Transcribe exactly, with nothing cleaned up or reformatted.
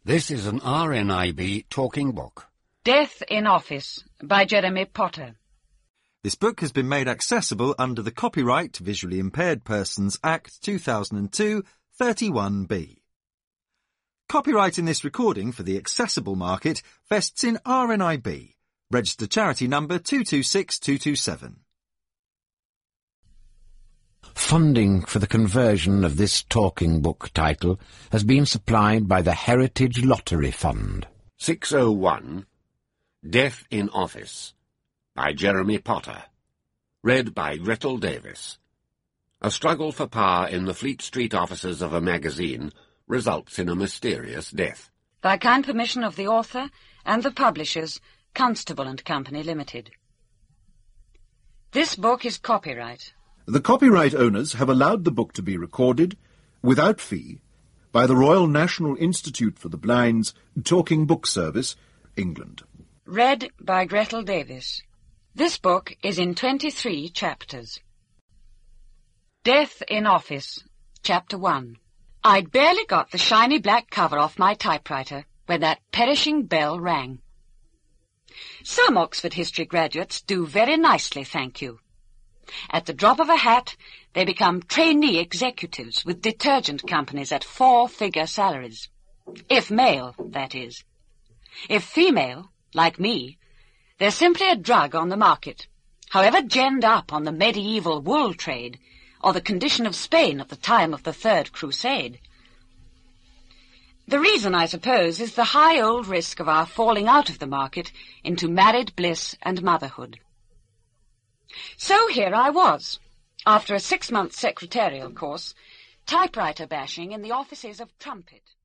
This is an R N I B talking book. Death in Office by Jeremy Potter. This book has been made accessible under the Copyright to Visually Impaired Persons Act two thousand two, thirty-one B. Copyright in this recording for the accessible market vests in R N I B, registered charity number two two six two two seven. Funding for the conversion of this talking book title has been supplied by the Heritage Lottery Fund. six oh one, Death in Office, by Jeremy Potter. Read by Gretel Davis. A struggle for power in the Fleet Street offices of a magazine results in a mysterious death. By kind permission of the author and the publishers, Constable and Company Limited. This book is copyright. The copyright owners have allowed the book to be recorded, without fee, by the Royal National Institute for the Blind's Talking Book Service, England. Read by Gretel Davis. This book is in twenty-three chapters. Death in Office, Chapter one. I'd barely got the shiny black cover off my typewriter when that perishing bell rang. Some Oxford history graduates do very nicely, thank you. At the drop of a hat, they become trainee executives with detergent companies at four-figure salaries. If male, that is. If female, like me, they're simply a drug on the market, however genned up on the medieval wool trade or the condition of Spain at the time of the Third Crusade. The reason, I suppose, is the high old risk of our falling out of the market into married bliss and motherhood. So here I was, after a six-month secretarial course, typewriter bashing in the offices of Trumpet.